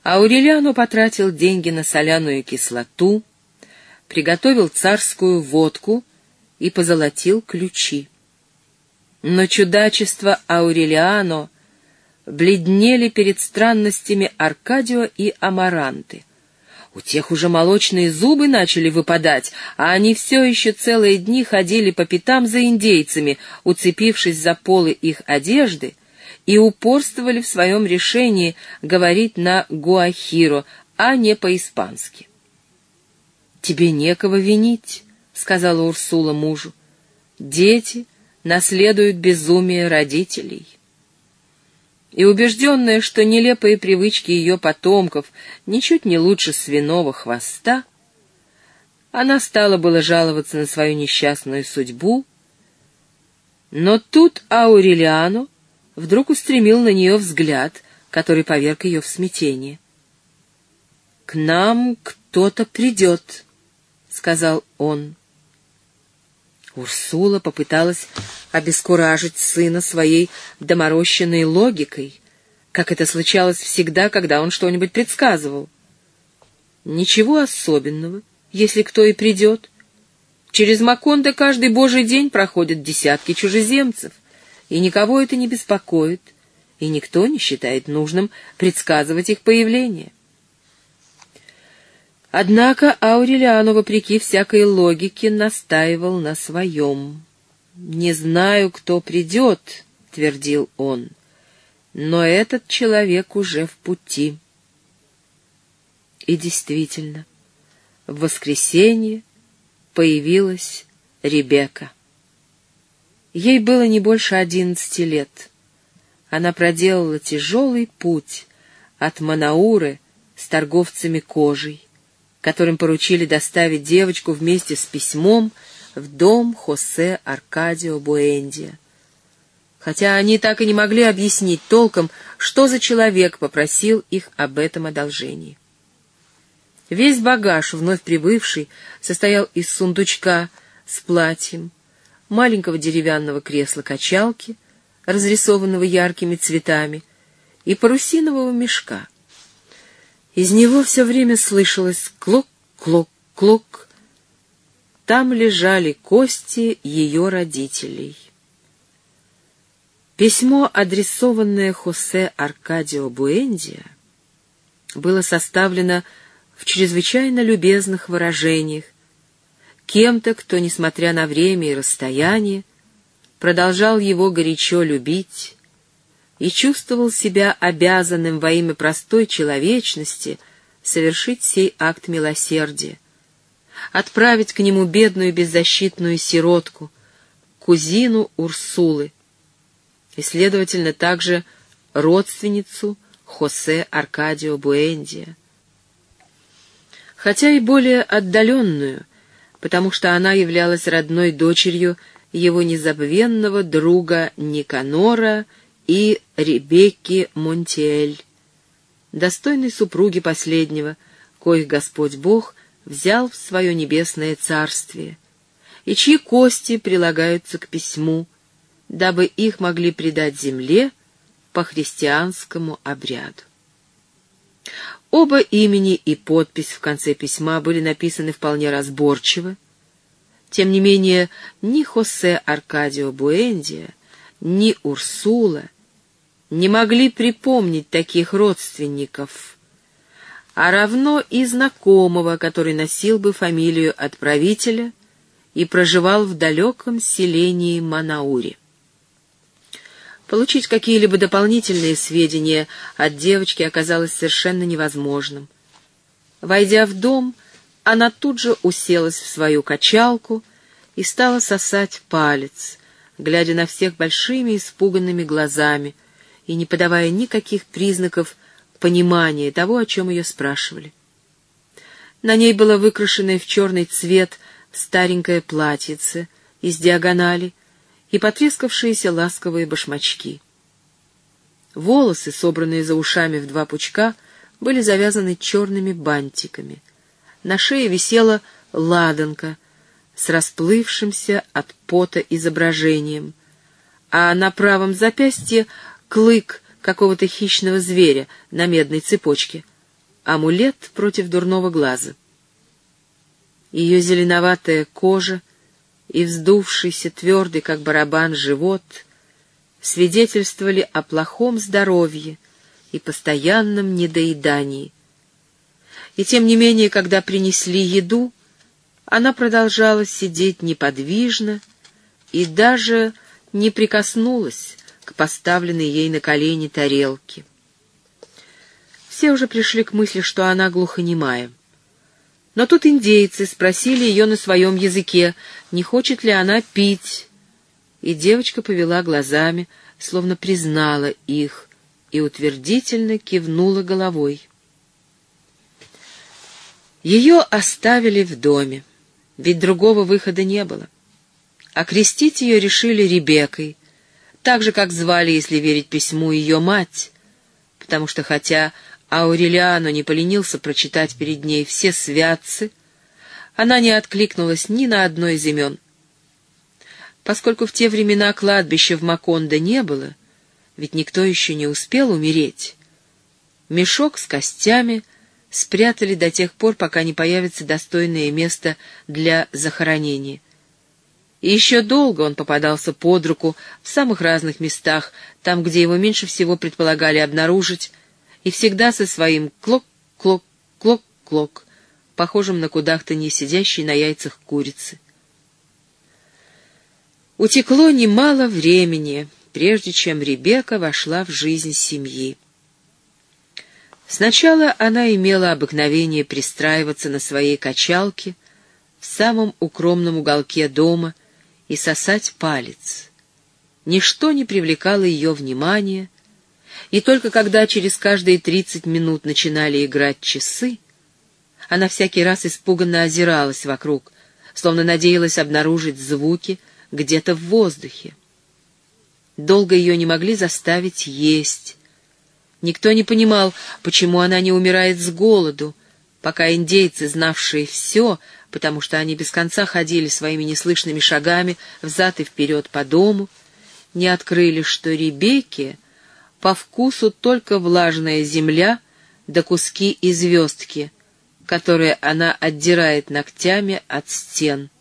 Аурелиано потратил деньги на соляную кислоту, приготовил царскую водку и позолотил ключи. Но чудачества Аурелиано бледнели перед странностями Аркадио и Амаранты. У тех уже молочные зубы начали выпадать, а они все еще целые дни ходили по пятам за индейцами, уцепившись за полы их одежды, и упорствовали в своем решении говорить на гуахиро, а не по-испански. «Тебе некого винить», — сказала Урсула мужу. «Дети наследуют безумие родителей». И убежденная, что нелепые привычки ее потомков ничуть не лучше свиного хвоста, она стала было жаловаться на свою несчастную судьбу, но тут Аурелиано вдруг устремил на нее взгляд, который поверг ее в смятение. «К нам кто-то придет», — сказал он. Урсула попыталась обескуражить сына своей доморощенной логикой, как это случалось всегда, когда он что-нибудь предсказывал. «Ничего особенного, если кто и придет. Через Макондо каждый божий день проходят десятки чужеземцев, и никого это не беспокоит, и никто не считает нужным предсказывать их появление». Однако Аурелиано, вопреки всякой логике, настаивал на своем. «Не знаю, кто придет», — твердил он, — «но этот человек уже в пути». И действительно, в воскресенье появилась Ребекка. Ей было не больше 11 лет. Она проделала тяжелый путь от Манауры с торговцами кожей, которым поручили доставить девочку вместе с письмом в дом Хосе Аркадио Буэндиа. Хотя они так и не могли объяснить толком, что за человек попросил их об этом одолжении. Весь багаж, вновь прибывший, состоял из сундучка с платьем, маленького деревянного кресла-качалки, разрисованного яркими цветами, и парусинового мешка. Из него все время слышалось клок-клок-клок. Там лежали кости ее родителей. Письмо, адресованное Хосе Аркадио Буэндиа, было составлено в чрезвычайно любезных выражениях, кем-то, кто, несмотря на время и расстояние, продолжал его горячо любить и чувствовал себя обязанным во имя простой человечности совершить сей акт милосердия, отправить к нему бедную беззащитную сиротку, кузину Урсулы, и, следовательно, также родственницу Хосе Аркадио Буэндиа, хотя и более отдаленную, потому что она являлась родной дочерью его незабвенного друга Никанора и Ребекки Монтиэль, достойной супруги последнего, коих Господь Бог взял в свое небесное царствие, и чьи кости прилагаются к письму, дабы их могли предать земле по христианскому обряду. Оба имени и подпись в конце письма были написаны вполне разборчиво. Тем не менее, ни Хосе Аркадио Буэндиа, ни Урсула не могли припомнить таких родственников, а равно и знакомого, который носил бы фамилию отправителя и проживал в далеком селении Манаури. Получить какие-либо дополнительные сведения от девочки оказалось совершенно невозможным. Войдя в дом, она тут же уселась в свою качалку и стала сосать палец, глядя на всех большими испуганными глазами и не подавая никаких признаков понимания того, о чем ее спрашивали. На ней было выкрашенное в черный цвет старенькое платьице из диагонали и потрескавшиеся ласковые башмачки. Волосы, собранные за ушами в 2 пучка, были завязаны черными бантиками. На шее висела ладанка с расплывшимся от пота изображением, а на правом запястье клык какого-то хищного зверя на медной цепочке, амулет против дурного глаза. Ее зеленоватая кожа и вздувшийся твердый, как барабан, живот свидетельствовали о плохом здоровье и постоянном недоедании. И тем не менее, когда принесли еду, она продолжала сидеть неподвижно и даже не прикоснулась к поставленной ей на колени тарелке. Все уже пришли к мысли, что она глухонемая. Но тут индейцы спросили ее на своем языке, не хочет ли она пить, и девочка повела глазами, словно признала их, и утвердительно кивнула головой. Ее оставили в доме, ведь другого выхода не было. Окрестить ее решили Ребеккой, так же, как звали, если верить письму, ее мать, потому что хотя Аурелиано не поленился прочитать перед ней все святцы, она не откликнулась ни на одно из имен. Поскольку в те времена кладбища в Макондо не было, ведь никто еще не успел умереть, мешок с костями спрятали до тех пор, пока не появится достойное место для захоронения. И еще долго он попадался под руку в самых разных местах, там, где его меньше всего предполагали обнаружить, и всегда со своим клок-клок-клок-клок, похожим на кудахтанье сидящей на яйцах курицы. Утекло немало времени, прежде чем Ребекка вошла в жизнь семьи. Сначала она имела обыкновение пристраиваться на своей качалке в самом укромном уголке дома и сосать палец. Ничто не привлекало ее внимания, и только когда через каждые 30 минут начинали играть часы, она всякий раз испуганно озиралась вокруг, словно надеялась обнаружить звуки где-то в воздухе. Долго ее не могли заставить есть. Никто не понимал, почему она не умирает с голоду, пока индейцы, знавшие все, потому что они без конца ходили своими неслышными шагами взад и вперед по дому, не открыли, что Ребекке по вкусу только влажная земля да куски и звездки, которые она отдирает ногтями от стен.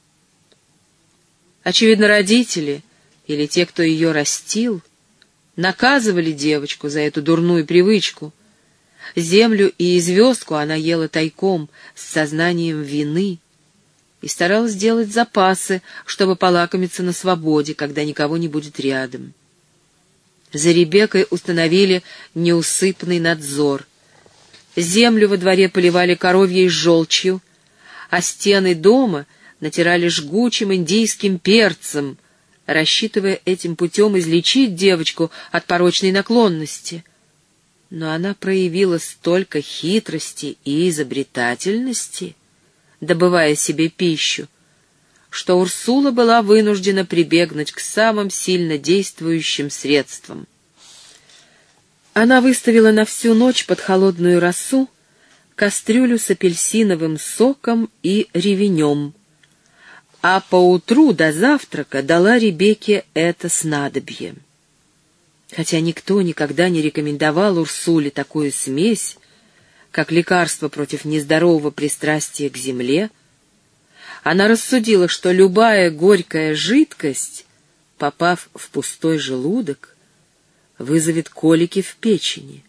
Очевидно, родители или те, кто ее растил, наказывали девочку за эту дурную привычку. Землю и звездку она ела тайком, с сознанием вины, и старалась делать запасы, чтобы полакомиться на свободе, когда никого не будет рядом. За Ребеккой установили неусыпный надзор. Землю во дворе поливали коровьей желчью, а стены дома натирали жгучим индийским перцем, рассчитывая этим путем излечить девочку от порочной наклонности. Но она проявила столько хитрости и изобретательности, добывая себе пищу, что Урсула была вынуждена прибегнуть к самым сильно действующим средствам. Она выставила на всю ночь под холодную росу кастрюлю с апельсиновым соком и ревенем, а поутру до завтрака дала Ребекке это снадобье. Хотя никто никогда не рекомендовал Урсуле такую смесь, как лекарство против нездорового пристрастия к земле, она рассудила, что любая горькая жидкость, попав в пустой желудок, вызовет колики в печени.